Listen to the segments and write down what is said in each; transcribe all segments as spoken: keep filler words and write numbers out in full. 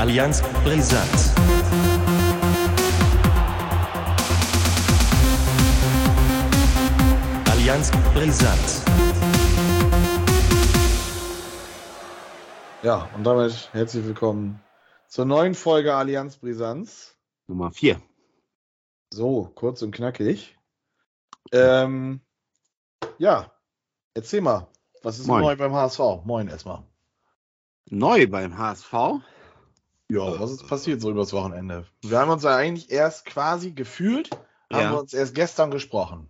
Allianz Brisant. Allianz Brisant. Ja, und damit herzlich willkommen zur neuen Folge Allianz Brisanz. Nummer vier. So, kurz und knackig. Ähm, ja, erzähl mal, was ist Moin. neu beim H S V? Moin erstmal. Neu beim H S V? Ja, was ist passiert so übers Wochenende? Wir haben uns ja eigentlich erst quasi gefühlt, haben Ja. wir uns erst gestern gesprochen.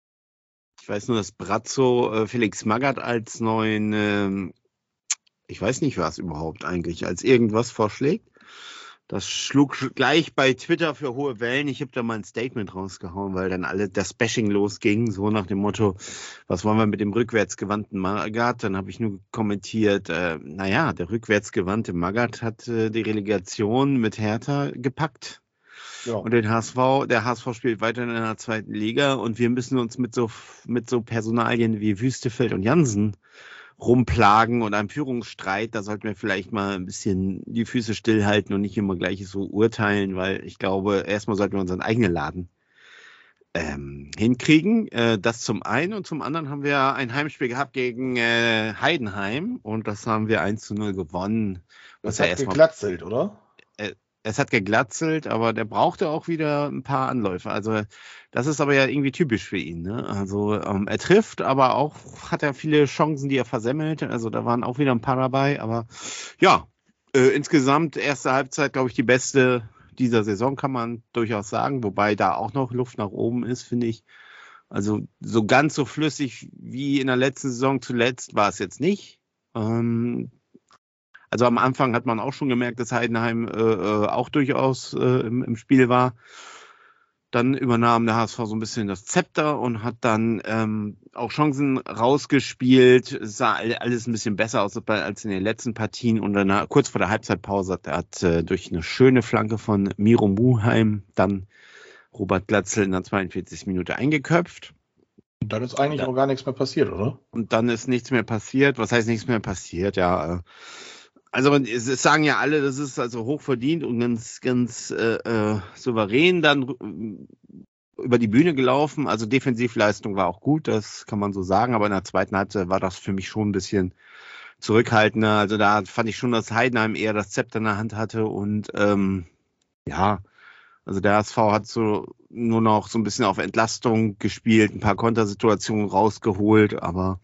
Ich weiß nur, dass Brazzo äh, Felix Magath als neuen, ähm, ich weiß nicht was überhaupt eigentlich, als irgendwas vorschlägt. Das schlug gleich bei Twitter für hohe Wellen. Ich habe da mal ein Statement rausgehauen, weil dann alle das Bashing losging, so nach dem Motto, was wollen wir mit dem rückwärtsgewandten Magath? Dann habe ich nur kommentiert, äh, naja, der rückwärtsgewandte Magath hat äh, die Relegation mit Hertha gepackt. Ja. Und den H S V, der H S V spielt weiter in der zweiten Liga und wir müssen uns mit so, mit so Personalien wie Wüstefeld und Jansen rumplagen und einem Führungsstreit. Da sollten wir vielleicht mal ein bisschen die Füße stillhalten und nicht immer gleich so urteilen, weil ich glaube, erstmal sollten wir unseren eigenen Laden ähm, hinkriegen. Äh, das zum einen und zum anderen haben wir ein Heimspiel gehabt gegen äh, Heidenheim und das haben wir eins zu null gewonnen. Das ja hat erstmal geglatzelt, oder? Es hat geglatzelt, aber der brauchte auch wieder ein paar Anläufe. Also das ist aber ja irgendwie typisch für ihn. Ne? Also ähm, er trifft, aber auch hat er viele Chancen, die er versemmelt. Also da waren auch wieder ein paar dabei. Aber ja, äh, insgesamt erste Halbzeit, glaube ich, die beste dieser Saison, kann man durchaus sagen. Wobei da auch noch Luft nach oben ist, finde ich. Also so ganz so flüssig wie in der letzten Saison zuletzt war es jetzt nicht. Ähm, Also am Anfang hat man auch schon gemerkt, dass Heidenheim äh, auch durchaus äh, im, im Spiel war. Dann übernahm der H S V so ein bisschen das Zepter und hat dann ähm, auch Chancen rausgespielt. Es sah alles ein bisschen besser aus als in den letzten Partien. Und dann kurz vor der Halbzeitpause hat, hat äh, durch eine schöne Flanke von Miro Muheim dann Robert Glatzel in der zweiundvierzigsten Minute eingeköpft. Und dann ist eigentlich auch gar nichts mehr passiert, oder? Und dann ist nichts mehr passiert. Was heißt nichts mehr passiert? Ja, äh, Also es, es sagen ja alle, das ist also hochverdient und ganz, ganz äh, äh, souverän dann äh, über die Bühne gelaufen. Also Defensivleistung war auch gut, das kann man so sagen. Aber in der zweiten Halbzeit war das für mich schon ein bisschen zurückhaltender. Also da fand ich schon, dass Heidenheim eher das Zepter in der Hand hatte. Und ähm, ja, also der H S V hat so nur noch so ein bisschen auf Entlastung gespielt, ein paar Kontersituationen rausgeholt, aber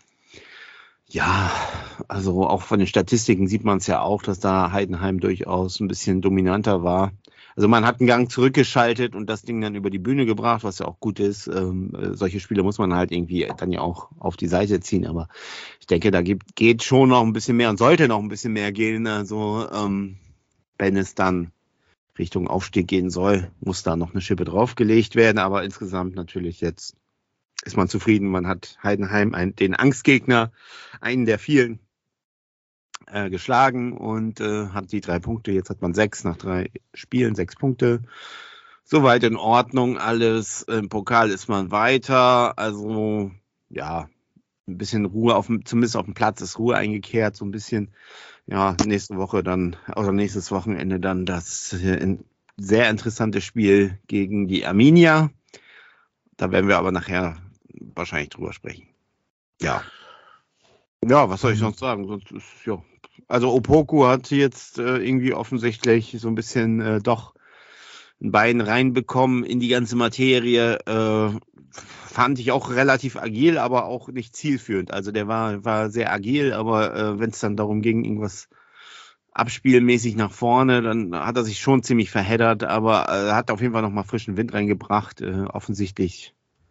ja, also auch von den Statistiken sieht man es ja auch, dass da Heidenheim durchaus ein bisschen dominanter war. Also man hat einen Gang zurückgeschaltet und das Ding dann über die Bühne gebracht, was ja auch gut ist. Ähm, solche Spiele muss man halt irgendwie dann ja auch auf die Seite ziehen. Aber ich denke, da gibt, geht schon noch ein bisschen mehr und sollte noch ein bisschen mehr gehen. Also ähm, wenn es dann Richtung Aufstieg gehen soll, muss da noch eine Schippe draufgelegt werden. Aber insgesamt natürlich jetzt ist man zufrieden. Man hat Heidenheim, ein, den Angstgegner, einen der vielen, äh, geschlagen und äh, hat die drei Punkte. Jetzt hat man sechs nach drei Spielen, sechs Punkte. Soweit in Ordnung alles. Im Pokal ist man weiter. Also ja, ein bisschen Ruhe, auf dem, zumindest auf dem Platz ist Ruhe eingekehrt. So ein bisschen, ja, nächste Woche dann, oder nächstes Wochenende dann das äh, sehr interessante Spiel gegen die Arminia. Da werden wir aber nachher wahrscheinlich drüber sprechen. Ja. Ja, was soll ich sonst sagen? Sonst ist, ja. Also Opoku hat jetzt äh, irgendwie offensichtlich so ein bisschen äh, doch ein Bein reinbekommen in die ganze Materie. Äh, fand ich auch relativ agil, aber auch nicht zielführend. Also der war, war sehr agil, aber äh, wenn es dann darum ging, irgendwas abspielmäßig nach vorne, dann hat er sich schon ziemlich verheddert, aber er äh, hat auf jeden Fall nochmal frischen Wind reingebracht. Äh, offensichtlich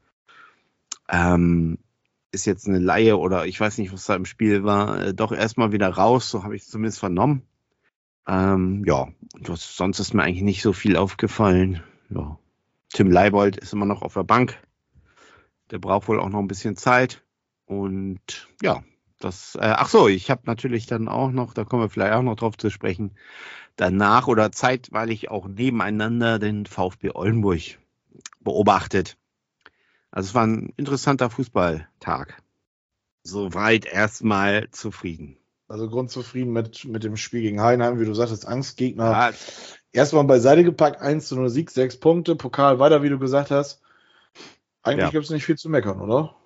Ähm, ist jetzt eine Laie oder ich weiß nicht, was da im Spiel war, äh, doch erstmal wieder raus, so habe ich es zumindest vernommen. Ähm, ja, das, sonst ist mir eigentlich nicht so viel aufgefallen. Ja. Tim Leibold ist immer noch auf der Bank. Der braucht wohl auch noch ein bisschen Zeit. Und ja, das, äh, ach so, ich habe natürlich dann auch noch, da kommen wir vielleicht auch noch drauf zu sprechen, danach oder zeitweilig auch nebeneinander den VfB Oldenburg beobachtet. Also es war ein interessanter Fußballtag. Soweit erstmal zufrieden. Also grundzufrieden mit, mit dem Spiel gegen Heidenheim, wie du sagtest, Angstgegner. Ja, Erstmal beiseite gepackt, eins zu null Sieg, sechs Punkte, Pokal weiter, wie du gesagt hast. Eigentlich Ja. gibt es nicht viel zu meckern, oder?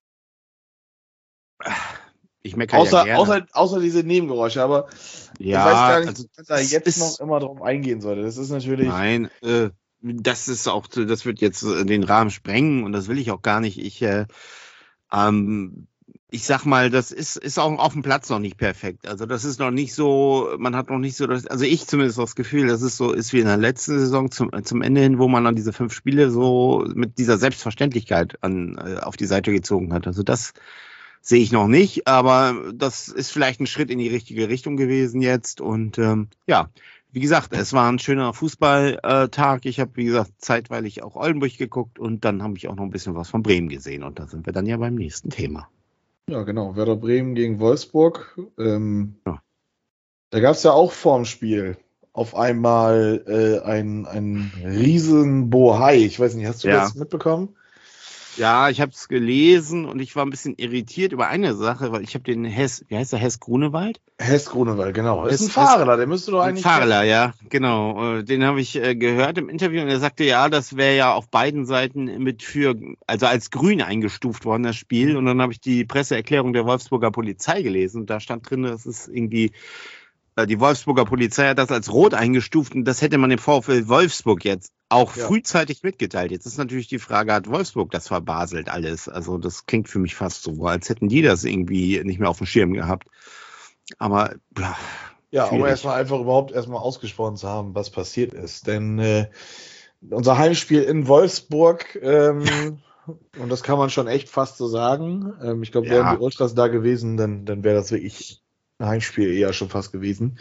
ich meckere Außer, ja gerne. außer, außer diese Nebengeräusche, aber ja, ich weiß gar nicht, also, was da das jetzt ist, noch immer drauf eingehen sollte. Das ist natürlich. Nein, äh, das ist auch, das wird jetzt äh, den Rahmen sprengen und das will ich auch gar nicht. Ich, äh, ähm, ich sag mal, das ist, ist auch auf dem Platz noch nicht perfekt. Also das ist noch nicht so, man hat noch nicht so das, also ich zumindest das Gefühl, dass es so ist wie in der letzten Saison zum, zum Ende hin, wo man dann diese fünf Spiele so mit dieser Selbstverständlichkeit an, äh, auf die Seite gezogen hat. Also das sehe ich noch nicht, aber das ist vielleicht ein Schritt in die richtige Richtung gewesen jetzt und ähm, ja. Wie gesagt, es war ein schöner Fußballtag. Ich habe, wie gesagt, zeitweilig auch Oldenburg geguckt und dann habe ich auch noch ein bisschen was von Bremen gesehen. Und da sind wir dann ja beim nächsten Thema. Ja, genau. Werder Bremen gegen Wolfsburg. Ähm, Ja. Da gab es ja auch vorm Spiel auf einmal äh, ein, ein riesen Bohai. Ich weiß nicht, hast du Ja. das mitbekommen? Ja, ich habe es gelesen und ich war ein bisschen irritiert über eine Sache, weil ich habe den Hess, wie heißt der, Hess Grunewald? Hess Grunewald, genau. Das ist ein Hess- Fahrer, der müsste doch eigentlich. Farler, ja, genau. Äh, Den habe ich äh, gehört im Interview und er sagte, ja, das wäre ja auf beiden Seiten mit für, also als grün eingestuft worden, das Spiel. Und dann habe ich die Presseerklärung der Wolfsburger Polizei gelesen und da stand drin, das ist irgendwie, äh, die Wolfsburger Polizei hat das als rot eingestuft und das hätte man dem VfL Wolfsburg jetzt auch Ja. frühzeitig mitgeteilt. Jetzt ist natürlich die Frage, hat Wolfsburg das verbaselt alles? Also das klingt für mich fast so, als hätten die das irgendwie nicht mehr auf dem Schirm gehabt. Aber ja, Ja, um schwierig. erstmal einfach überhaupt erstmal ausgesprochen zu haben, was passiert ist. Denn äh, unser Heimspiel in Wolfsburg, ähm, und das kann man schon echt fast so sagen. Ähm, ich glaube, Ja. wären die Ultras da gewesen, dann, dann wäre das wirklich ein Heimspiel eher schon fast gewesen.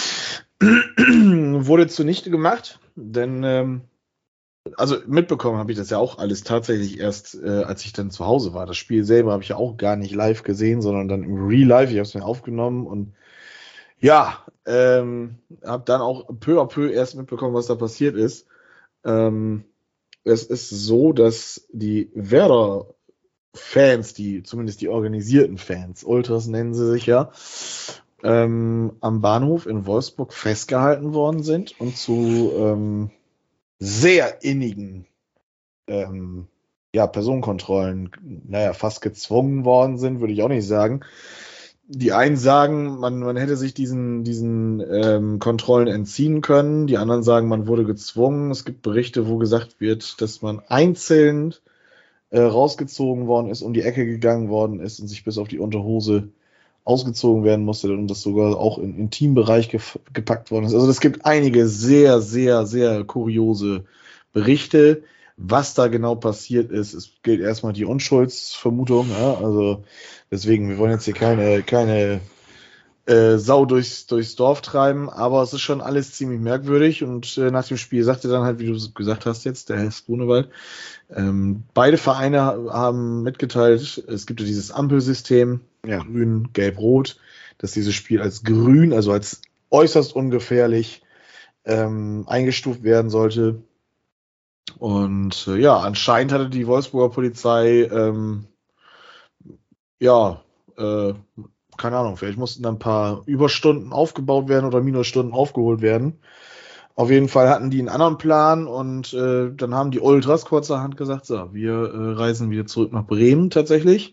Wurde zunichte gemacht, denn ähm, also mitbekommen habe ich das ja auch alles tatsächlich erst, äh, als ich dann zu Hause war. Das Spiel selber habe ich ja auch gar nicht live gesehen, sondern dann im Real Life. Ich habe es mir aufgenommen und ja, ähm, habe dann auch peu à peu erst mitbekommen, was da passiert ist. Ähm, es ist so, dass die Werder-Fans, die zumindest die organisierten Fans, Ultras nennen sie sich ja, ähm, am Bahnhof in Wolfsburg festgehalten worden sind und zu ähm, sehr innigen ähm, ja, Personenkontrollen, naja, fast gezwungen worden sind, würde ich auch nicht sagen. Die einen sagen, man, man hätte sich diesen, diesen ähm, Kontrollen entziehen können. Die anderen sagen, man wurde gezwungen. Es gibt Berichte, wo gesagt wird, dass man einzeln äh, rausgezogen worden ist, um die Ecke gegangen worden ist und sich bis auf die Unterhose ausgezogen werden musste und das sogar auch im Intimbereich gef- gepackt worden ist. Also es gibt einige sehr, sehr, sehr kuriose Berichte. Was da genau passiert ist, es gilt erstmal die Unschuldsvermutung. Ja? Also deswegen, wir wollen jetzt hier keine, keine äh, Sau durchs, durchs Dorf treiben, aber es ist schon alles ziemlich merkwürdig und äh, nach dem Spiel sagte dann halt, wie du gesagt hast jetzt, der Herr Grunewald, ähm, beide Vereine haben mitgeteilt, es gibt ja dieses Ampelsystem, Ja. grün, gelb, rot, dass dieses Spiel als grün, also als äußerst ungefährlich ähm, eingestuft werden sollte. Und äh, ja, anscheinend hatte die Wolfsburger Polizei ähm, ja, äh, keine Ahnung, vielleicht mussten da ein paar Überstunden aufgebaut werden oder Minusstunden aufgeholt werden. Auf jeden Fall hatten die einen anderen Plan und äh, dann haben die Ultras kurzerhand gesagt, so, wir äh, reisen wieder zurück nach Bremen tatsächlich.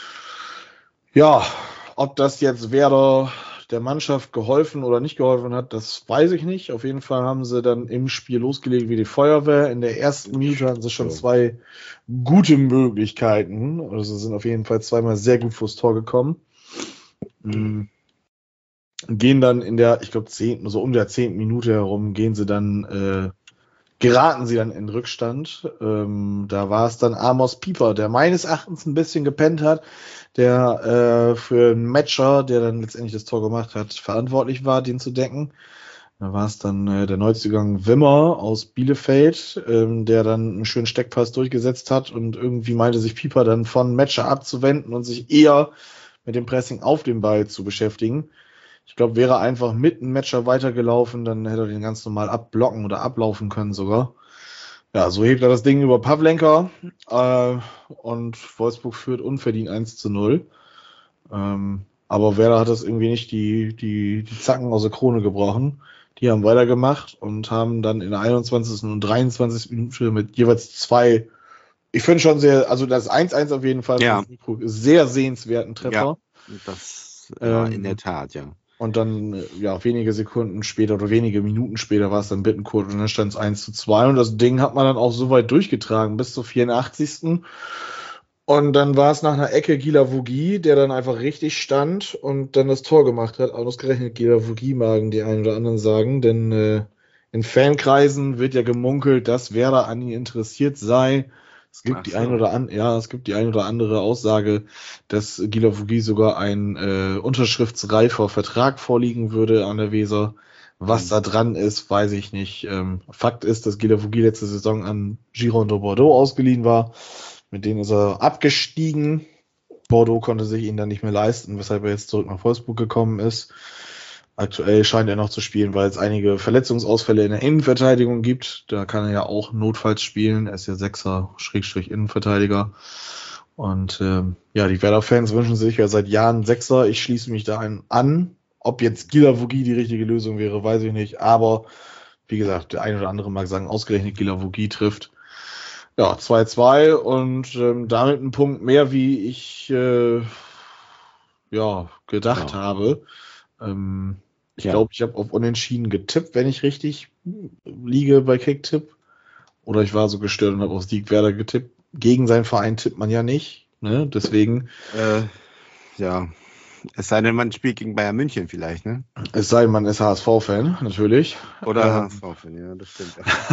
Ja, ob das jetzt Werder der Mannschaft geholfen oder nicht geholfen hat, das weiß ich nicht. Auf jeden Fall haben sie dann im Spiel losgelegt wie die Feuerwehr. In der ersten Minute hatten sie schon zwei gute Möglichkeiten. Also sie sind auf jeden Fall zweimal sehr gut vors Tor gekommen. Mhm. Gehen dann in der, ich glaube, zehnten, so um der zehnten Minute herum, gehen sie dann, äh, geraten sie dann in Rückstand. Ähm, da war es dann Amos Pieper, der meines Erachtens ein bisschen gepennt hat, der äh, für einen Matcher, der dann letztendlich das Tor gemacht hat, verantwortlich war, den zu decken. Da war es dann äh, der Neuzugang Wimmer aus Bielefeld, ähm, der dann einen schönen Steckpass durchgesetzt hat und irgendwie meinte sich Pieper dann von Matcher abzuwenden und sich eher mit dem Pressing auf den Ball zu beschäftigen. Ich glaube, wäre er einfach mit einem Matcher weitergelaufen, dann hätte er den ganz normal abblocken oder ablaufen können sogar. Ja, so hebt er das Ding über Pavlenka äh, und Wolfsburg führt unverdient eins zu null. Ähm, Aber Werder hat das irgendwie nicht die, die, die Zacken aus der Krone gebrochen. Die haben weitergemacht und haben dann in der einundzwanzigsten und dreiundzwanzigsten Minute mit jeweils zwei, ich finde schon sehr, also das eins eins auf jeden Fall, Ja. sehr sehenswerten Treffer. Ja, das ja, Ähm, in der Tat, ja. Und dann, ja, wenige Sekunden später oder wenige Minuten später war es dann Bittencourt und dann stand es eins zu zwei und das Ding hat man dann auch so weit durchgetragen bis zur vierundachtzigsten Und dann war es nach einer Ecke Gila Vogie, der dann einfach richtig stand und dann das Tor gemacht hat. Ausgerechnet Gila Vogie magen die einen oder anderen sagen, denn äh, in Fankreisen wird ja gemunkelt, dass Werder an ihn interessiert sei. Es gibt Ach die so. ein oder an, ja, es gibt die ein oder andere Aussage, dass Gila Vogie sogar ein äh, unterschriftsreifer Vertrag vorliegen würde an der Weser. Was Mhm. da dran ist, weiß ich nicht. Ähm, Fakt ist, dass Gila Vogie letzte Saison an Giron de Bordeaux ausgeliehen war. Mit denen ist er abgestiegen. Bordeaux konnte sich ihn dann nicht mehr leisten, weshalb er jetzt zurück nach Wolfsburg gekommen ist. Aktuell scheint er noch zu spielen, weil es einige Verletzungsausfälle in der Innenverteidigung gibt. Da kann er ja auch notfalls spielen. Er ist ja Sechser, Schrägstrich Innenverteidiger. Und ähm, ja, die Werder-Fans wünschen sich ja seit Jahren Sechser. Ich schließe mich da ein an. Ob jetzt Gila Vogie die richtige Lösung wäre, weiß ich nicht. Aber wie gesagt, der eine oder andere mag sagen, ausgerechnet Gila Vogie trifft. Ja, zwei zwei und ähm, damit ein Punkt mehr, wie ich äh, ja, gedacht Ja. habe. Ähm, ich Ja. glaube, ich habe auf Unentschieden getippt, wenn ich richtig liege bei Kicktipp. Oder ich war so gestört und habe auf Sieg Werder getippt. Gegen seinen Verein tippt man ja nicht. Ne? Deswegen, Äh, ja. Es sei denn, man spielt gegen Bayern München vielleicht, ne? es sei denn, man ist H S V-Fan, natürlich. Oder Ähm, H S V, ja, das stimmt.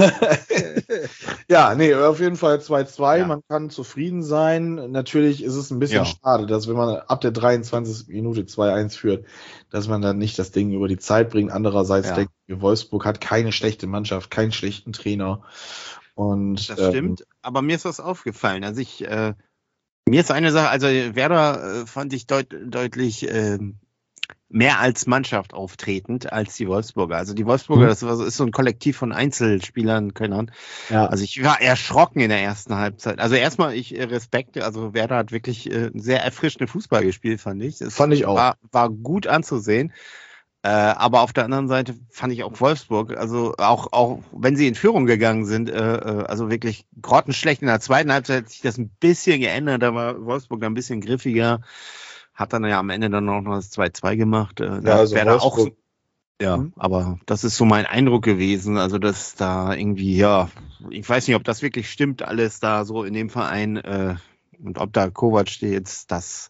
Ja, nee, auf jeden Fall zwei zwei. Ja. Man kann zufrieden sein. Natürlich ist es ein bisschen Ja. schade, dass wenn man ab der dreiundzwanzigsten Minute zwei eins führt, dass man dann nicht das Ding über die Zeit bringt. Andererseits Ja. denke ich, Wolfsburg hat keine schlechte Mannschaft, keinen schlechten Trainer. Und Das ähm, stimmt, aber mir ist was aufgefallen. Also ich, äh, mir ist eine Sache, also Werder äh, fand ich deut deutlich äh, mehr als Mannschaft auftretend als die Wolfsburger. Also die Wolfsburger, Mhm. das war so, ist so ein Kollektiv von Einzelspielern, Könnern. ja, Also ich war erschrocken in der ersten Halbzeit. Also erstmal, ich äh, Respekt, also Werder hat wirklich äh, sehr erfrischende Fußball gespielt, fand ich. Es Fand ich auch. War, war gut anzusehen. Äh, aber auf der anderen Seite fand ich auch Wolfsburg, also auch, auch wenn sie in Führung gegangen sind, äh, äh, also wirklich grottenschlecht. In der zweiten Halbzeit hat sich das ein bisschen geändert, da war Wolfsburg dann ein bisschen griffiger, hat dann ja am Ende dann auch noch das zwei zwei gemacht. Äh, ja, da also wäre da auch, Wolfsburg, ja, Hm? aber das ist so mein Eindruck gewesen, also dass da irgendwie, ja, ich weiß nicht, ob das wirklich stimmt, alles da so in dem Verein äh, und ob da Kovac jetzt das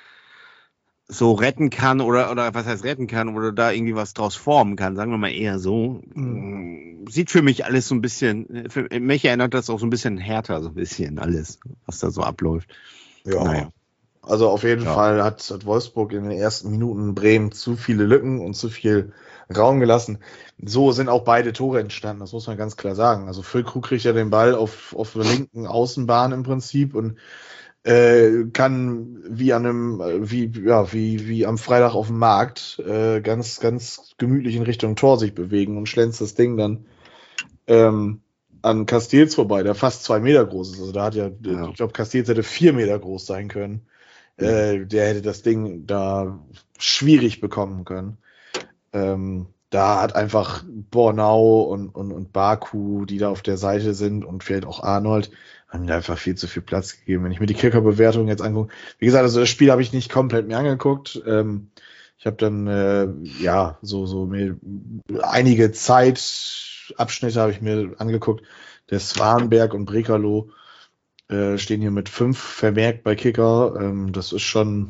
so retten kann oder, oder was heißt retten kann oder da irgendwie was draus formen kann, sagen wir mal eher so. Mhm. Sieht für mich alles so ein bisschen, für mich erinnert das auch so ein bisschen härter, so ein bisschen alles, was da so abläuft. ja. Naja. Also auf jeden Ja. Fall hat, hat Wolfsburg in den ersten Minuten Bremen zu viele Lücken und zu viel Raum gelassen. So sind auch beide Tore entstanden, das muss man ganz klar sagen. Also Füllkrug kriegt ja den Ball auf, auf der linken Außenbahn im Prinzip und äh, kann wie an einem, äh, wie, ja, wie, wie am Freitag auf dem Markt äh, ganz, ganz gemütlich in Richtung Tor sich bewegen und schlänzt das Ding dann ähm, an Castells vorbei, der fast zwei Meter groß ist. Also da hat ja, Ja. ich glaube, Castells hätte vier Meter groß sein können. Äh, der hätte das Ding da schwierig bekommen können. Ähm, da hat einfach Bornau und, und, und Baku, die da auf der Seite sind und vielleicht auch Arnold, haben mir einfach viel zu viel Platz gegeben. Wenn ich mir die Kicker-Bewertung jetzt angucke, wie gesagt, also das Spiel habe ich nicht komplett mir angeguckt. Ähm, ich habe dann, äh, ja, so, so mir einige Zeitabschnitte habe ich mir angeguckt. Der Swanberg und Brekalo äh, stehen hier mit fünf vermerkt bei Kicker. Ähm, das ist schon,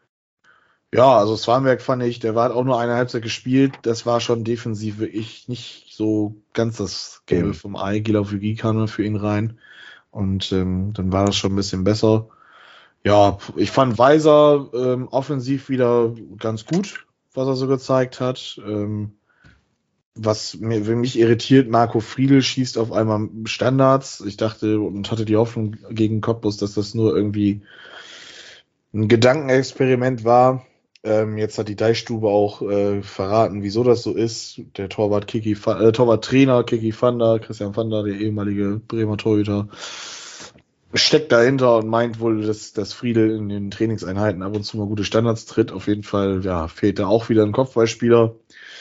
ja, also Swanberg fand ich, der war auch nur eine Halbzeit gespielt. Das war schon defensiv ich nicht so ganz das Gelbe Mhm. vom Ei. Gila-Fugi kam für ihn rein. Und ähm, dann war das schon ein bisschen besser. Ja, ich fand Weiser ähm, offensiv wieder ganz gut, was er so gezeigt hat. Ähm, was mir, wenn mich irritiert, Marco Friedl schießt auf einmal Standards. Ich dachte und hatte die Hoffnung gegen Cottbus, dass das nur irgendwie ein Gedankenexperiment war. Ähm, jetzt hat die Deichstube auch äh, verraten, wieso das so ist. Der Torwart Kiki, äh, Torwarttrainer Kiki Vander, Christian Vander, der ehemalige Bremer Torhüter, steckt dahinter und meint wohl, dass, dass Friedel in den Trainingseinheiten ab und zu mal gute Standards tritt. Auf jeden Fall, ja, fehlt da auch wieder ein Kopfballspieler.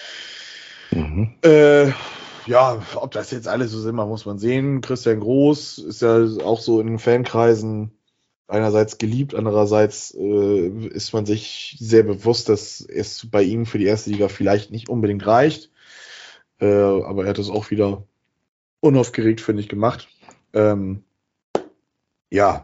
Mhm. Äh, ja, ob das jetzt alles so sind, muss man sehen. Christian Groß ist ja auch so in den Fankreisen einerseits geliebt, andererseits äh, ist man sich sehr bewusst, dass es bei ihm für die erste Liga vielleicht nicht unbedingt reicht. Äh, aber er hat es auch wieder unaufgeregt, finde ich, gemacht. Ähm, ja,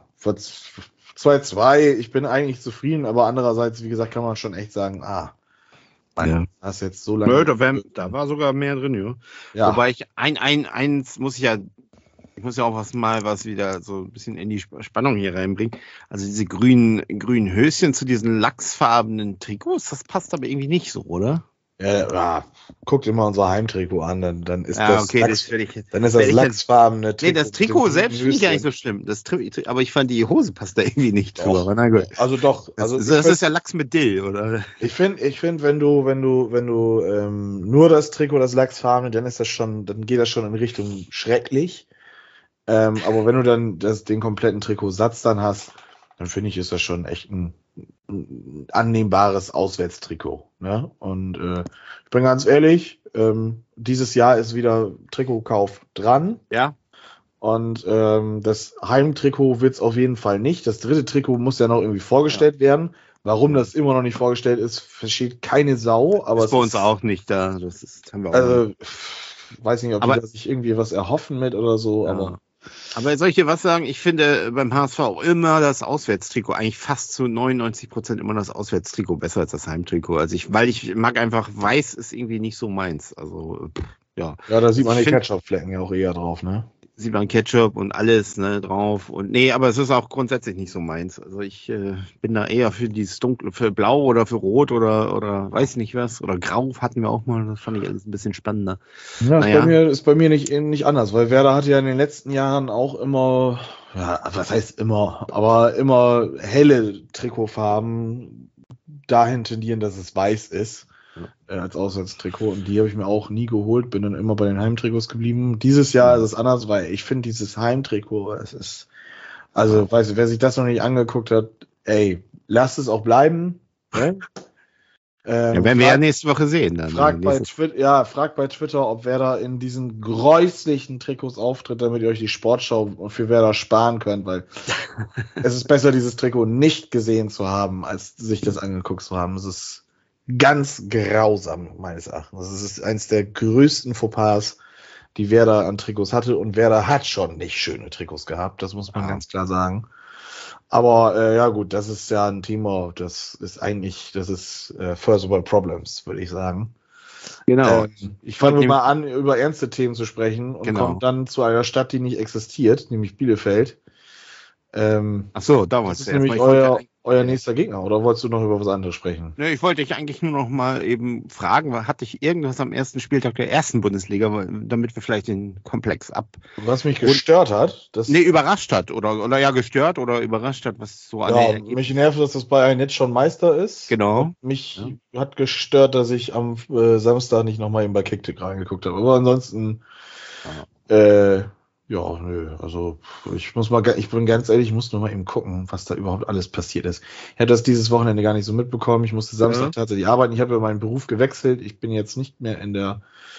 zwei zwei, ich bin eigentlich zufrieden, aber andererseits, wie gesagt, kann man schon echt sagen, ah, Mann, Ja. hast jetzt so lange. Nö, da, wär, da war sogar mehr drin, ja. Ja. Wobei ich ein, ein, eins muss ich ja, ich muss ja auch was mal was wieder so ein bisschen in die Spannung hier reinbringen. Also diese grünen, grünen Höschen zu diesen lachsfarbenen Trikots, das passt aber irgendwie nicht so, oder? Ja, ja, guck dir mal unser Heimtrikot an, dann, dann ist Ja, das, okay, Lachs, das will ich, dann ist will das ich lachsfarbene Nee, Trikot. das Trikot selbst finde ich ja nicht so schlimm. Das, Tri- aber ich fand, die Hose passt da irgendwie nicht Doch, drüber. Aber na gut. Also doch, Das, also das, ich das find, ist ja Lachs mit Dill, oder? Ich finde, ich find, wenn du, wenn du, wenn du ähm, nur das Trikot, das lachsfarbene, dann ist das schon, dann geht das schon in Richtung schrecklich. Ähm, aber wenn du dann das, den kompletten Trikotsatz dann hast, dann finde ich, ist das schon echt ein, ein annehmbares Auswärtstrikot. Ne? Und äh, ich bin ganz ehrlich, ähm, dieses Jahr ist wieder Trikotkauf dran. Ja. Und ähm, das Heimtrikot wird es auf jeden Fall nicht. Das dritte Trikot muss ja noch irgendwie vorgestellt ja. werden. Warum ja. das immer noch nicht vorgestellt ist, versteht keine Sau. Aber ist es bei uns ist, auch nicht da. Das ist, haben wir auch also, nicht. weiß nicht, ob aber, die da sich irgendwie was erhoffen mit oder so. Ja. Aber Aber soll ich dir was sagen? Ich finde beim H S V auch immer das Auswärtstrikot, eigentlich fast zu neunundneunzig Prozent immer das Auswärtstrikot besser als das Heimtrikot. Also ich, weil ich mag einfach, weiß ist irgendwie nicht so meins. Also, ja. Ja, da sieht man also die Ketchup-Flecken ja auch eher drauf, ne? Sieht man Ketchup und alles, ne, drauf. Und nee, aber es ist auch grundsätzlich nicht so meins. Also ich äh, bin da eher für dieses dunkle, für Blau oder für Rot oder, oder weiß nicht was. Oder Grau hatten wir auch mal, das fand ich alles ein bisschen spannender. Ja, naja. ist bei mir, ist bei mir nicht, nicht anders, weil Werder hat ja in den letzten Jahren auch immer, ja, was heißt immer, aber immer helle Trikotfarben dahin tendieren, dass es weiß ist. Äh, als Auswärtstrikot, und die habe ich mir auch nie geholt, bin dann immer bei den Heimtrikots geblieben. Dieses Jahr ist es anders, weil ich finde dieses Heimtrikot, es ist, also, weißt du, wer sich das noch nicht angeguckt hat, ey, lasst es auch bleiben. Ne? Ähm, ja, werden wir ja nächste Woche sehen. Dann fragt, bei Twi- ja, fragt bei Twitter, ob Werder in diesen gräuslichen Trikots auftritt, damit ihr euch die Sportschau für Werder sparen könnt, weil es ist besser, dieses Trikot nicht gesehen zu haben, als sich das angeguckt zu haben. Es ist ganz grausam, meines Erachtens. Das ist eins der größten Fauxpas, die Werder an Trikots hatte. Und Werder hat schon nicht schöne Trikots gehabt, das muss man ah. ganz klar sagen. Aber äh, ja gut, das ist ja ein Thema, das ist eigentlich, das ist äh, First World Problems, würde ich sagen. Genau. Ähm, ich fange mal an, über ernste Themen zu sprechen und genau. komme dann zu einer Stadt, die nicht existiert, nämlich Bielefeld. Ähm, Ach so, damals. Das ist nämlich euer, euer nächster Gegner, oder wolltest du noch über was anderes sprechen? Nö, ich wollte dich eigentlich nur noch mal eben fragen, hatte ich irgendwas am ersten Spieltag der ersten Bundesliga, damit wir vielleicht den Komplex ab... Was mich gestört hat? Das nee, überrascht hat, oder, oder ja, gestört oder überrascht hat, was so an ja, mich nervt, dass das Bayern jetzt schon Meister ist. Genau. Und mich ja. hat gestört, dass ich am äh, Samstag nicht nochmal eben bei Kicktick reingeguckt habe. Aber ansonsten, ja. äh, Ja, nö, also ich muss mal, ich bin ganz ehrlich, ich muss nur mal eben gucken, was da überhaupt alles passiert ist. Ich hatte das dieses Wochenende gar nicht so mitbekommen. Ich musste Samstag ja. tatsächlich arbeiten. Ich habe ja meinen Beruf gewechselt. Ich bin jetzt nicht mehr in der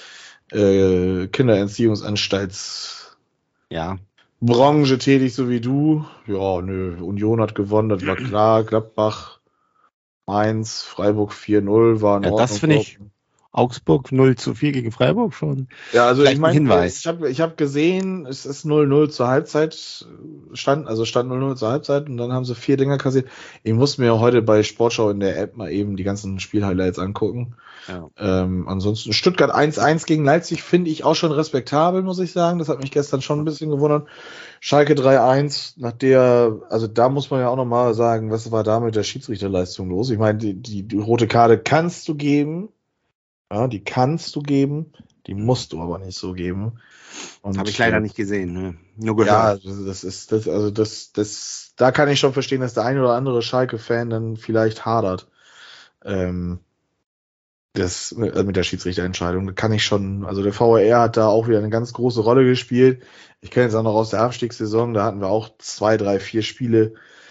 äh, Kinderentziehungsanstalts ja. Branche tätig, so wie du. Ja, nö, Union hat gewonnen, das war klar. Gladbach eins, Freiburg vier null war in ja, Ordnung. Das finde ich. Augsburg null zu vier gegen Freiburg schon. Ja, also Vielleicht ich meine, Hinweis. ich habe ich hab gesehen, es ist null null zur Halbzeit, stand, also stand null null zur Halbzeit und dann haben sie vier Dinger kassiert. Ich muss mir heute bei Sportschau in der App mal eben die ganzen Spielhighlights angucken. Ja. Ähm, ansonsten Stuttgart eins eins gegen Leipzig finde ich auch schon respektabel, muss ich sagen. Das hat mich gestern schon ein bisschen gewundert. Schalke drei eins, nach der, also da muss man ja auch nochmal sagen, was war da mit der Schiedsrichterleistung los? Ich meine, die, die, die rote Karte kannst du geben. Ja, die kannst du geben, die musst du aber nicht so geben. Habe ich leider nicht gesehen, ne? Nur gehört. Ja, das ist, das, also das, das, da kann ich schon verstehen, dass der ein oder andere Schalke-Fan dann vielleicht hadert. Ähm, das äh, mit der Schiedsrichterentscheidung. Da kann ich schon, also der V A R hat da auch wieder eine ganz große Rolle gespielt. Ich kenne jetzt auch noch aus der Abstiegssaison, da hatten wir auch zwei, drei, vier Spiele,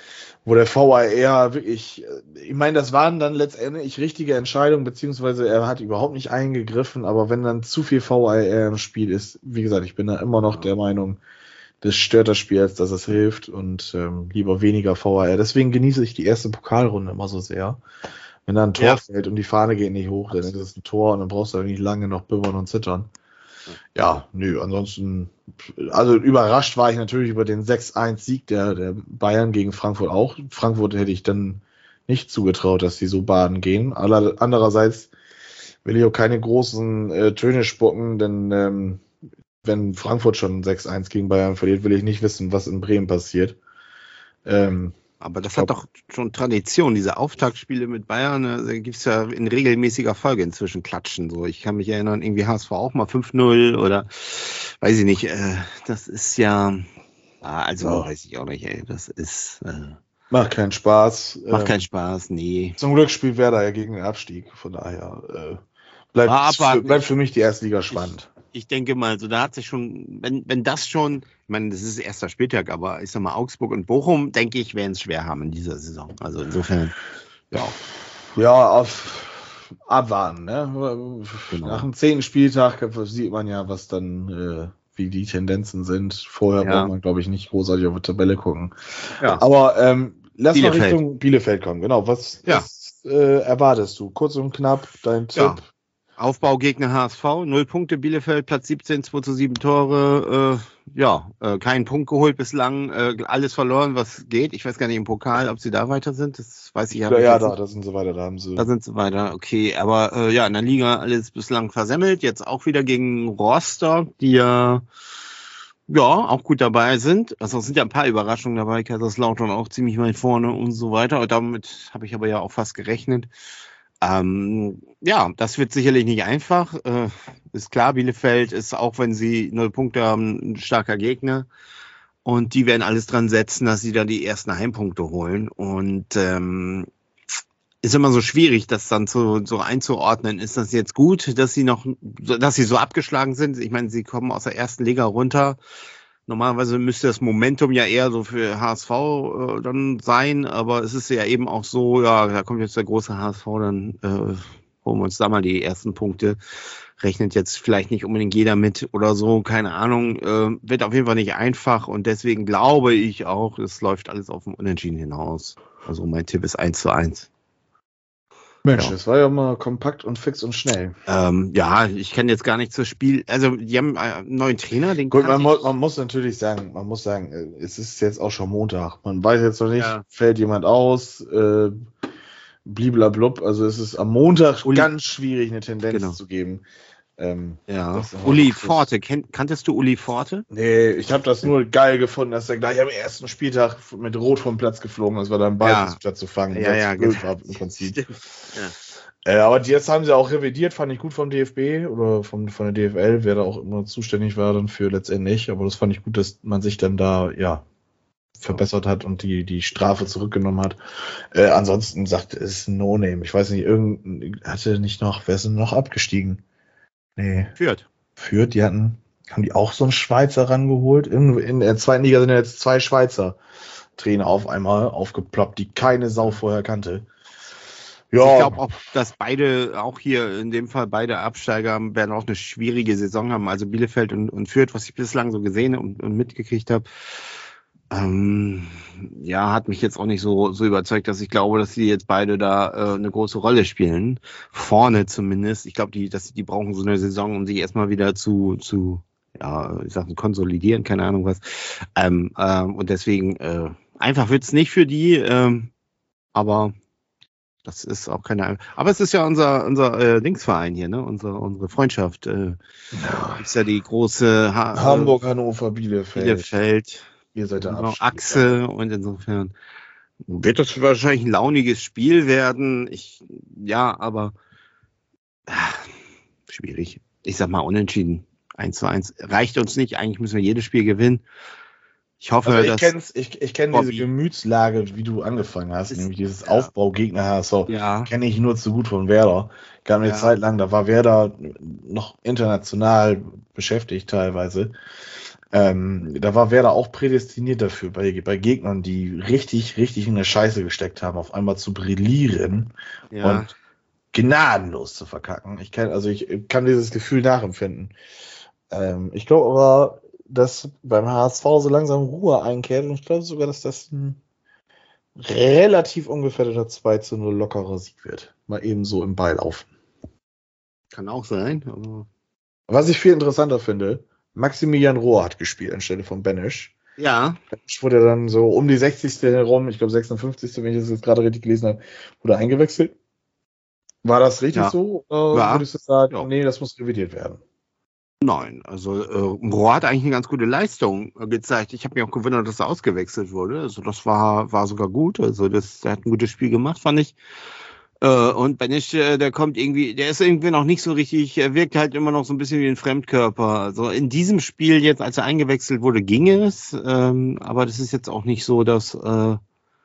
wo der V A R wirklich, ich meine, das waren dann letztendlich richtige Entscheidungen, beziehungsweise er hat überhaupt nicht eingegriffen, aber wenn dann zu viel V A R im Spiel ist, wie gesagt, ich bin da immer noch der Meinung, das stört das Spiel, als dass es hilft und ähm, lieber weniger V A R. Deswegen genieße ich die erste Pokalrunde immer so sehr. Wenn da ein Tor Ja. fällt und die Fahne geht nicht hoch, dann ist es ein Tor und dann brauchst du nicht lange noch bibbern und zittern. Ja, nö, ansonsten, also überrascht war ich natürlich über den sechs eins Sieg der, der Bayern gegen Frankfurt auch. Frankfurt hätte ich dann nicht zugetraut, dass die so baden gehen. Aller, andererseits will ich auch keine großen äh, Töne spucken, denn ähm, wenn Frankfurt schon sechs eins gegen Bayern verliert, will ich nicht wissen, was in Bremen passiert. Ähm, Aber das glaub- hat doch schon Tradition, diese Auftaktspiele mit Bayern, äh, da gibt es ja in regelmäßiger Folge inzwischen Klatschen. So, ich kann mich erinnern, irgendwie H S V auch mal fünf null oder weiß ich nicht, äh, das ist ja, ah, also Ja. weiß ich auch nicht, ey, das ist, äh, macht keinen Spaß. macht Ähm, keinen Spaß, nee. Zum Glück spielt Werder ja gegen den Abstieg, von daher äh, bleibt, Ah, abwarten. für, bleibt für mich die Erstliga spannend. Ich denke mal, so da hat sich schon, wenn, wenn das schon, ich meine, das ist erster Spieltag, aber ich sag mal, Augsburg und Bochum, denke ich, werden es schwer haben in dieser Saison. Also insofern, ja. Ja, auf abwarten, ne? Genau. Nach dem zehnten Spieltag sieht man ja, was dann, äh, wie die Tendenzen sind. Vorher Ja. braucht man, glaube ich, nicht großartig auf die Tabelle gucken. Ja. Aber ähm, lass mal Bielefeld. Richtung Bielefeld kommen. Genau, was, Ja. was äh, erwartest du? Kurz und knapp, dein Tipp. Ja. Aufbaugegner H S V, null Punkte, Bielefeld, Platz siebzehn, zwei zu sieben Tore, äh, ja, äh, keinen Punkt geholt bislang, äh, alles verloren, was geht. Ich weiß gar nicht im Pokal, ob sie da weiter sind, das weiß ich Ja, aber ja, jetzt da, nicht. da sind sie weiter, da haben sie. Da sind sie weiter, okay, aber äh, ja, in der Liga alles bislang versemmelt, jetzt auch wieder gegen Rostock, die ja, ja, auch gut dabei sind. Also es sind ja ein paar Überraschungen dabei, Kaiserslautern auch ziemlich weit vorne und so weiter. Und damit habe ich aber ja auch fast gerechnet. Ähm, ja, das wird sicherlich nicht einfach. Äh, ist klar, Bielefeld ist, auch wenn sie null Punkte haben, ein starker Gegner. Und die werden alles dran setzen, dass sie da die ersten Heimpunkte holen. Und ähm, ist immer so schwierig, das dann so, so einzuordnen. Ist das jetzt gut, dass sie noch, dass sie so abgeschlagen sind? Ich meine, sie kommen aus der ersten Liga runter. Normalerweise müsste das Momentum ja eher so für H S V äh, dann sein, aber es ist ja eben auch so, ja, da kommt jetzt der große H S V, dann äh, holen wir uns da mal die ersten Punkte. Rechnet jetzt vielleicht nicht unbedingt jeder mit oder so, keine Ahnung. Äh, wird auf jeden Fall nicht einfach und deswegen glaube ich auch, es läuft alles auf dem Unentschieden hinaus. Also mein Tipp ist eins zu eins. Mensch, Ja. das war ja mal kompakt und fix und schnell. Ähm, ja, ich kann jetzt gar nicht zur Spiel, also die haben einen neuen Trainer, den Gut, kannte man, mu ich- man muss natürlich sagen, man muss sagen, äh, es ist jetzt auch schon Montag. Man weiß jetzt noch nicht, Ja. fällt jemand aus, äh, bliblablub. Also es ist am Montag Uli- ganz schwierig, eine Tendenz Genau. zu geben. Ähm, Ja, das ist Uli das- Forte, kennt, kanntest du Uli Forte? Nee, ich habe das nur geil gefunden, dass er gleich am ersten Spieltag mit Rot vom Platz geflogen ist, weil er einen Ball Ja. versucht hat zu fangen. Ja, was ja, blöd genau. war im Prinzip. Stimmt. Äh, aber die- jetzt haben sie auch revidiert, fand ich gut vom D F B oder vom, von der D F L, wer da auch immer zuständig war dann für letztendlich. Aber das fand ich gut, dass man sich dann da, ja, verbessert hat und die, die Strafe zurückgenommen hat. Äh, ansonsten sagt es ist ein No-Name. Ich weiß nicht, irgendein, hatte nicht noch, wer ist denn noch abgestiegen? Nee, Führt. Fürth, die hatten, haben die auch so einen Schweizer rangeholt? In, in der zweiten Liga sind ja jetzt zwei Schweizer Trainer auf einmal aufgeploppt, die keine Sau vorher kannte. Ja, Ich glaube auch, dass beide, auch hier in dem Fall beide Absteiger werden auch eine schwierige Saison haben. Also Bielefeld und, und Fürth, was ich bislang so gesehen und, und mitgekriegt habe, ähm, ja, hat mich jetzt auch nicht so, so überzeugt, dass ich glaube, dass die jetzt beide da äh, eine große Rolle spielen. Vorne zumindest. Ich glaube, die, dass die brauchen so eine Saison, um sich erstmal wieder zu, zu, ja, ich sag, konsolidieren, keine Ahnung was. Ähm, ähm, und deswegen, äh, einfach wird's nicht für die, ähm, aber das ist auch keine. Aber es ist ja unser unser äh, Dingsverein hier, ne? Unsere unsere Freundschaft. Äh, ist ja die große ha Hamburg, Hannover, Bielefeld. Bielefeld, Ihr seid der genau, Abstieg. Achse und insofern wird das wahrscheinlich ein launiges Spiel werden. Ich ja, aber ah, schwierig. Ich sag mal unentschieden. eins zu eins reicht uns nicht. Eigentlich müssen wir jedes Spiel gewinnen. Ich hoffe, Also ich dass kenn's, ich, ich kenne diese Bobby- Gemütslage, wie du angefangen hast, Ist- nämlich dieses ja. Aufbaugegner H S V. Ja. Kenne ich nur zu gut von Werder. Gab eine Ja. Zeit lang, da war Werder noch international beschäftigt teilweise. Ähm, da war Werder auch prädestiniert dafür, bei, bei Gegnern, die richtig, richtig in der Scheiße gesteckt haben, auf einmal zu brillieren Ja. und gnadenlos zu verkacken. Ich kann, also ich kann dieses Gefühl nachempfinden. Ähm, ich glaube aber, dass beim H S V so langsam Ruhe einkehrt und ich glaube sogar, dass das ein relativ ungefährdeter zwei zu null lockerer Sieg wird. Mal eben so im Beilaufen. Kann auch sein. Aber Was ich viel interessanter finde, Maximilian Rohr hat gespielt anstelle von Benesch. ja. Benesch wurde dann so um die sechzigste herum, ich glaube sechsundfünfzigste, wenn ich das jetzt gerade richtig gelesen habe, wurde eingewechselt. War das richtig Ja. so? Oder Ja. würdest du sagen, Ja. nee, das muss revidiert werden? Nein, also äh, Rohr hat eigentlich eine ganz gute Leistung äh, gezeigt. Ich habe mich auch gewundert, dass er ausgewechselt wurde. Also das war, war sogar gut. Also das, der hat ein gutes Spiel gemacht, fand ich. Äh, und Benesch, äh, der kommt irgendwie, der ist irgendwie noch nicht so richtig, er wirkt halt immer noch so ein bisschen wie ein Fremdkörper. Also in diesem Spiel jetzt, als er eingewechselt wurde, ging es. Ähm, aber das ist jetzt auch nicht so, dass äh,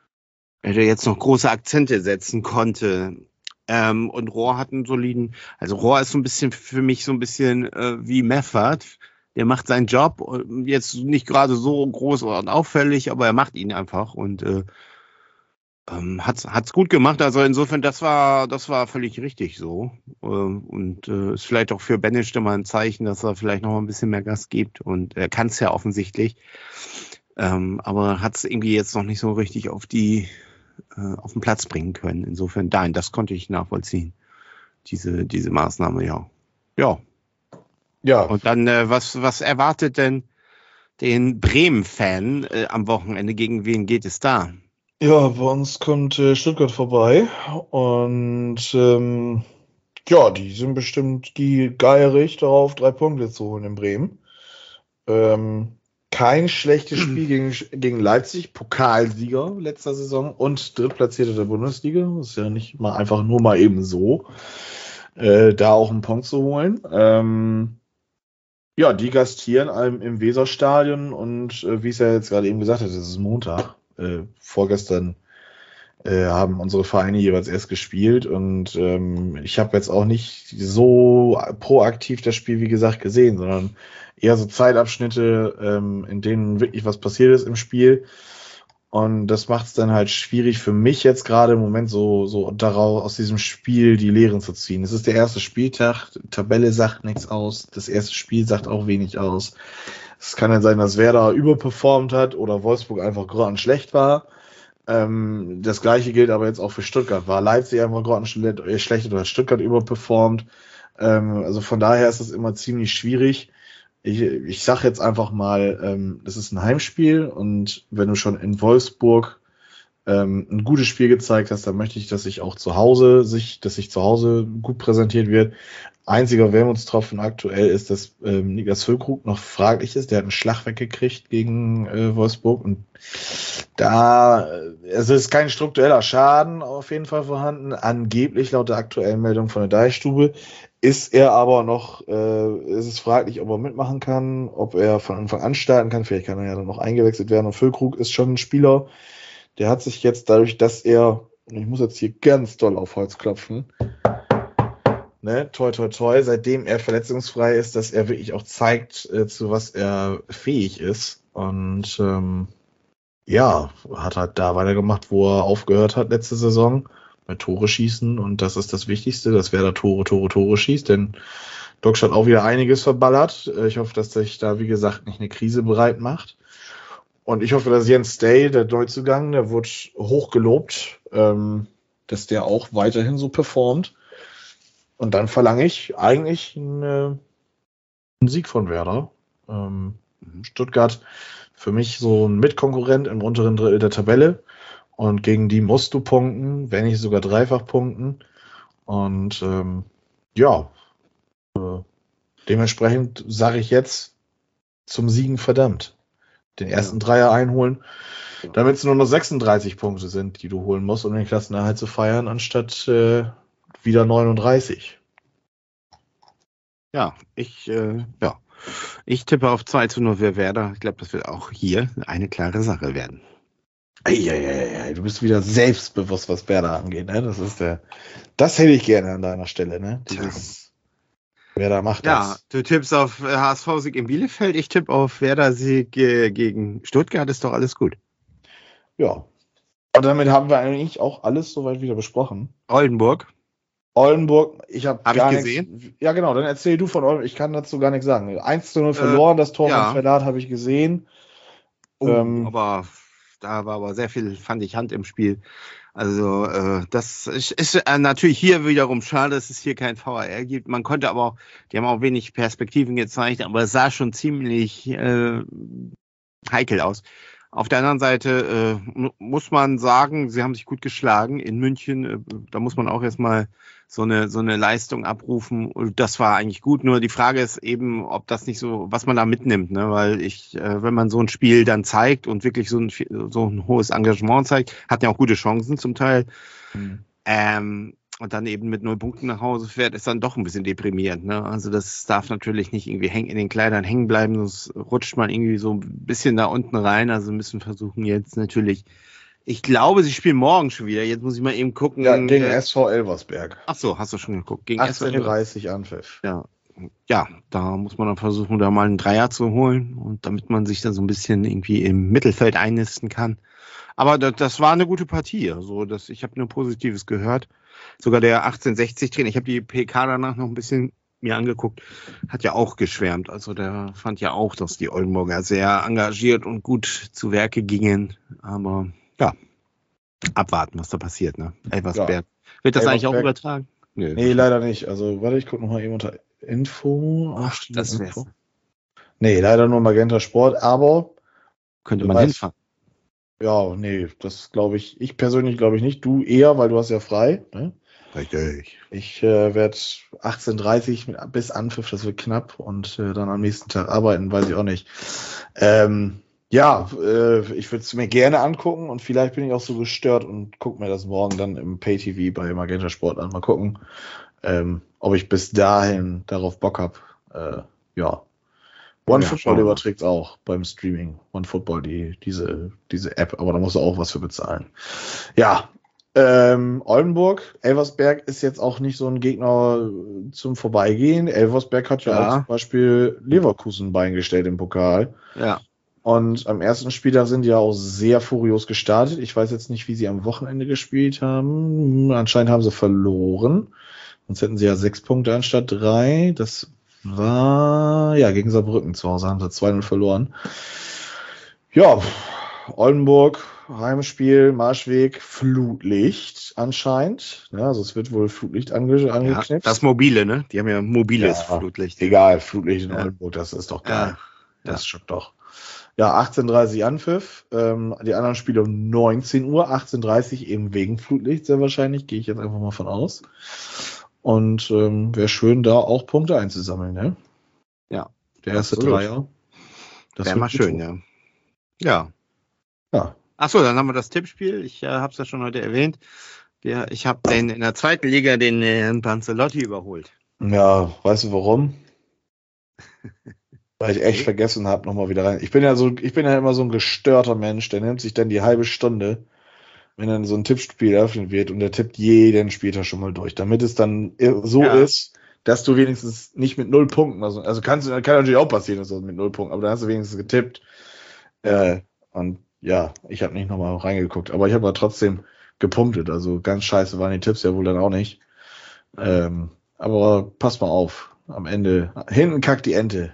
er jetzt noch große Akzente setzen konnte. Ähm, und Rohr hat einen soliden, also Rohr ist so ein bisschen für mich so ein bisschen äh, wie Meffert. Der macht seinen Job, und jetzt nicht gerade so groß und auffällig, aber er macht ihn einfach und äh, ähm, hat's hat's gut gemacht. Also insofern, das war das war völlig richtig so. Ähm, und äh, ist vielleicht auch für Benesch mal ein Zeichen, dass er vielleicht noch mal ein bisschen mehr Gas gibt und er kann es ja offensichtlich. Ähm, aber hat es irgendwie jetzt noch nicht so richtig auf die äh, auf den Platz bringen können. Insofern, nein, das konnte ich nachvollziehen. Diese, diese Maßnahme, ja. Ja. Ja, Und dann, äh, was, was erwartet denn den Bremen-Fan äh, am Wochenende? Gegen wen geht es da? ja, bei uns kommt äh, Stuttgart vorbei und ähm, ja, die sind bestimmt die geierig darauf, drei Punkte zu holen in Bremen. Ähm, kein schlechtes Spiel gegen, gegen Leipzig, Pokalsieger letzter Saison und Drittplatzierter der Bundesliga. Das ist ja nicht mal einfach nur mal eben so, äh, da auch einen Punkt zu holen. Ähm, ja, die gastieren im, im Weserstadion und äh, wie ich es ja jetzt gerade eben gesagt habe, das ist Montag. Äh, vorgestern äh, haben unsere Vereine jeweils erst gespielt und ähm, ich habe jetzt auch nicht so proaktiv das Spiel, wie gesagt, gesehen, sondern eher so Zeitabschnitte, ähm, in denen wirklich was passiert ist im Spiel. Und das macht es dann halt schwierig für mich jetzt gerade im Moment so, so daraus aus diesem Spiel die Lehren zu ziehen. Es ist der erste Spieltag, die Tabelle sagt nichts aus, das erste Spiel sagt auch wenig aus. Es kann dann sein, dass Werder überperformt hat oder Wolfsburg einfach grottenschlecht war. Ähm, das gleiche gilt aber jetzt auch für Stuttgart. War Leipzig einfach grottenschlecht oder hat Stuttgart überperformt? Ähm, also von daher ist das immer ziemlich schwierig. Ich, ich sag jetzt einfach mal, ähm, das ist ein Heimspiel und wenn du schon in Wolfsburg ähm, ein gutes Spiel gezeigt hast, dann möchte ich, dass sich auch zu Hause sich, dass sich zu Hause gut präsentiert wird. Einziger Wermutstropfen aktuell ist, dass ähm, Niklas Füllkrug noch fraglich ist. Der hat einen Schlag weggekriegt gegen äh, Wolfsburg und da, äh, es ist kein struktureller Schaden auf jeden Fall vorhanden. Angeblich laut der aktuellen Meldung von der Deichstube ist er aber noch, äh, ist es fraglich, ob er mitmachen kann, ob er von Anfang an starten kann. Vielleicht kann er ja dann noch eingewechselt werden. Und Füllkrug ist schon ein Spieler, der hat sich jetzt dadurch, dass er, ich muss jetzt hier ganz doll auf Holz klopfen, ne, toi toi toi, seitdem er verletzungsfrei ist, dass er wirklich auch zeigt, äh, zu was er fähig ist. Und ähm, ja, hat halt da weitergemacht, wo er aufgehört hat letzte Saison. Bei Tore schießen und das ist das Wichtigste, dass wer da Tore, Tore, Tore schießt, denn Docs hat auch wieder einiges verballert. Ich hoffe, dass sich da, wie gesagt, nicht eine Krise bereit macht. Und ich hoffe, dass Jens Day, der Neuzugang, der wurde hoch gelobt, ähm, dass der auch weiterhin so performt. Und dann verlange ich eigentlich einen, einen Sieg von Werder. Ähm, Stuttgart für mich so ein Mitkonkurrent im unteren Drittel der Tabelle. Und gegen die musst du punkten, wenn nicht sogar dreifach punkten. Und ähm, ja, äh, dementsprechend sage ich jetzt zum Siegen verdammt. Den ersten ja. Dreier einholen, damit es nur noch sechsunddreißig Punkte sind, die du holen musst, um den Klassenerhalt zu feiern, anstatt äh, wieder neununddreißig. Ja, ich, äh, ja. Ich tippe auf zwei zu null für Werder. Ich glaube, das wird auch hier eine klare Sache werden. Eieiei, du bist wieder selbstbewusst, was Werder angeht, ne? Das ist der, das hätte ich gerne an deiner Stelle, ne? Dieses, Werder macht Ja, das. du tippst auf äh, H S V-Sieg in Bielefeld, ich tippe auf Werder-Sieg äh, gegen Stuttgart, ist doch alles gut. Ja. Und damit haben wir eigentlich auch alles soweit wieder besprochen. Oldenburg. Oldenburg, ich habe Hab gar ich nichts. Ja, genau, dann erzähl du von Oldenburg. Ich kann dazu gar nichts sagen. eins zu null verloren, das Tor ja. von Verlat habe ich gesehen. Oh, Ähm, aber da war aber sehr viel, fand ich, Hand im Spiel. Also äh, das ist, ist äh, natürlich hier wiederum schade, dass es hier kein V A R gibt. Man konnte aber auch, die haben auch wenig Perspektiven gezeigt, aber es sah schon ziemlich äh, heikel aus. Auf der anderen Seite äh, muss man sagen, sie haben sich gut geschlagen in München. Äh, da muss man auch erstmal so eine so eine Leistung abrufen. Und das war eigentlich gut. Nur die Frage ist eben, ob das nicht so, was man da mitnimmt, ne? Weil ich, äh, wenn man so ein Spiel dann zeigt und wirklich so ein so ein hohes Engagement zeigt, hat ja auch gute Chancen zum Teil. Mhm. Ähm, und dann eben mit null Punkten nach Hause fährt, ist dann doch ein bisschen deprimierend. Ne? Also das darf natürlich nicht irgendwie häng, in den Kleidern hängen bleiben, sonst rutscht man irgendwie so ein bisschen da unten rein. Also müssen versuchen jetzt natürlich, ich glaube, sie spielen morgen schon wieder. Jetzt muss ich mal eben gucken. Ja, gegen äh, S V Elversberg. Ach so, hast du schon geguckt. Gegen achtzehn Uhr dreißig Anpfiff. Ja. Ja, da muss man dann versuchen, da mal einen Dreier zu holen und damit man sich dann so ein bisschen irgendwie im Mittelfeld einnisten kann. Aber das, das war eine gute Partie. Also das, ich habe nur Positives gehört. Sogar der achtzehnhundertsechzig-Trainer, ich habe die P K danach noch ein bisschen mir angeguckt, hat ja auch geschwärmt. Also der fand ja auch, dass die Oldenburger sehr engagiert und gut zu Werke gingen. Aber ja, abwarten, was da passiert. Ne? Elversberg. Ja. Wird das Elversberg eigentlich auch übertragen? Nö. Nee, leider nicht. Also warte, ich gucke nochmal eben unter Info. Ach, das Info. Nee, leider nur Magenta Sport, aber könnte man weißt, hinfahren. Ja, nee, das glaube ich, ich persönlich glaube ich nicht. Du eher, weil du hast ja frei. Ne? Richtig. Ich äh, werde achtzehn Uhr dreißig mit, bis Anpfiff, das wird knapp und äh, dann am nächsten Tag arbeiten, weiß ich auch nicht. Ähm, ja, äh, ich würde es mir gerne angucken und vielleicht bin ich auch so gestört und gucke mir das morgen dann im Pay-T V bei Magenta Sport an. Mal gucken, ähm, ob ich bis dahin darauf Bock habe. Äh, ja. OneFootball ja, überträgt auch beim Streaming. OneFootball, die, diese, diese App, aber da musst du auch was für bezahlen. Ja, ähm, Oldenburg, Elversberg ist jetzt auch nicht so ein Gegner zum Vorbeigehen. Elversberg hat ja, ja. auch zum Beispiel Leverkusen beingestellt im Pokal. Ja. Und am ersten Spieltag sind die ja auch sehr furios gestartet. Ich weiß jetzt nicht, wie sie am Wochenende gespielt haben. Anscheinend haben sie verloren. Sonst hätten sie ja sechs Punkte anstatt drei. Das war, ja, gegen Saarbrücken zu Hause haben sie zwei null verloren. Ja, Oldenburg, Heimspiel, Marschweg, Flutlicht anscheinend. Ja, also es wird wohl Flutlicht ange angeknipst. Ja, das mobile, ne? Die haben ja mobiles ja, Flutlicht. Egal, Flutlicht in ja. Oldenburg, das ist doch geil. Ja. Das schockt doch. Ja, achtzehn Uhr dreißig Anpfiff. Ähm, die anderen Spiele um neunzehn Uhr, achtzehn Uhr dreißig eben wegen Flutlicht sehr wahrscheinlich, gehe ich jetzt einfach mal von aus. Und ähm, wäre schön, da auch Punkte einzusammeln, ne? Ja. Der erste absolut. Dreier. Das wäre mal schön, ja. Ja. Ja. Achso, dann haben wir das Tippspiel. Ich äh, habe es ja schon heute erwähnt. Wir, ich habe den in der zweiten Liga den Herrn Panzelotti überholt. Ja, weißt du warum? Weil ich echt okay. vergessen habe, nochmal wieder rein. Ich bin ja so, ich bin ja immer so ein gestörter Mensch, der nimmt sich dann die halbe Stunde, wenn dann so ein Tippspiel eröffnet wird und der tippt jeden Spieltag schon mal durch, damit es dann so ja. ist, dass du wenigstens nicht mit null Punkten, also, also kannst du, kann natürlich auch passieren, dass du mit null Punkten, aber dann hast du wenigstens getippt. Äh, und ja, ich habe nicht nochmal reingeguckt, aber ich habe aber trotzdem gepunktet, also ganz scheiße waren die Tipps ja wohl dann auch nicht. Ähm, aber pass mal auf, am Ende, hinten kackt die Ente.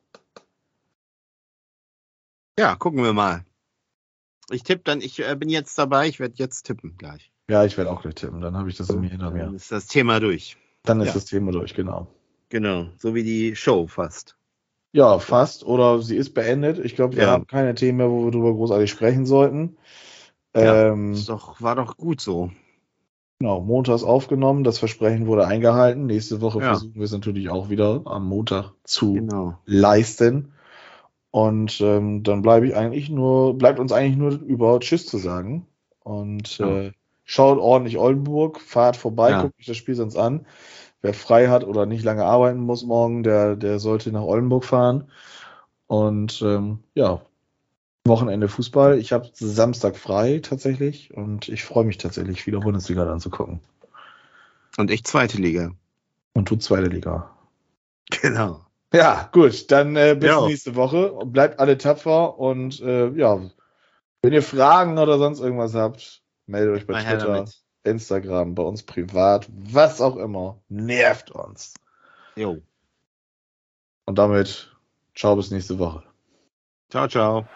Ja, gucken wir mal. Ich tippe dann, ich äh, bin jetzt dabei, ich werde jetzt tippen gleich. Ja, ich werde auch gleich tippen, dann habe ich das in mir hinter mir. Dann ist das Thema durch. Dann ist ja. das Thema durch, genau. Genau, so wie die Show fast. Ja, fast, oder sie ist beendet. Ich glaube, wir ja. haben keine Themen mehr, wo wir drüber großartig sprechen sollten. Ja, ähm, ist doch, war doch gut so. Genau, montags aufgenommen, das Versprechen wurde eingehalten. Nächste Woche ja. versuchen wir es natürlich auch wieder am Montag zu genau. leisten. Und ähm, dann bleibe ich eigentlich nur, bleibt uns eigentlich nur über Tschüss zu sagen. Und ja, äh, schaut ordentlich Oldenburg, fahrt vorbei, Ja. guckt euch das Spiel sonst an. Wer frei hat oder nicht lange arbeiten muss morgen, der, der sollte nach Oldenburg fahren. Und ähm, ja, Wochenende Fußball. Ich habe Samstag frei tatsächlich und ich freue mich tatsächlich, wieder Bundesliga dann zu gucken. Und ich zweite Liga. Und du zweite Liga. Genau. Ja, gut, dann äh, bis Ja. nächste Woche. Bleibt alle tapfer und äh, ja, wenn ihr Fragen oder sonst irgendwas habt, meldet euch bei Mal her Twitter, damit. Instagram, bei uns privat, was auch immer. Nervt uns. Jo. Und damit, ciao bis nächste Woche. Ciao, ciao.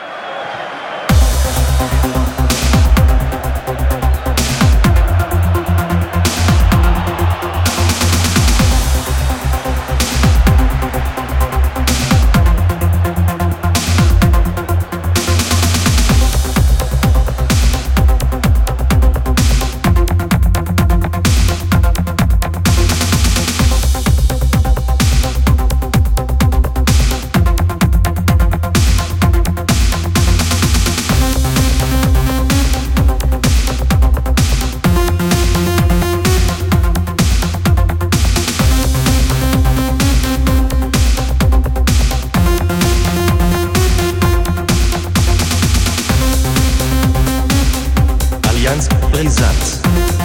Allianz brisant.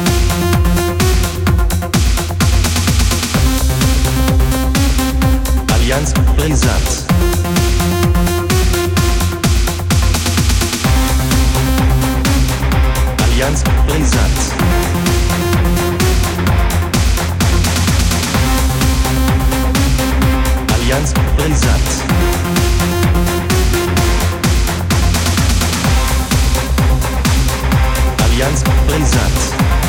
Allianz brisant. Allianz brisant. Allianz brisant. Allianz brisant.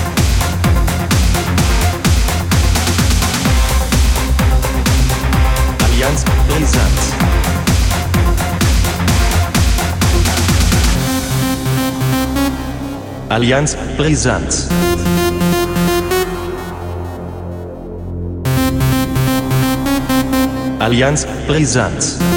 Allianz brisant. Allianz brisant. Allianz brisant.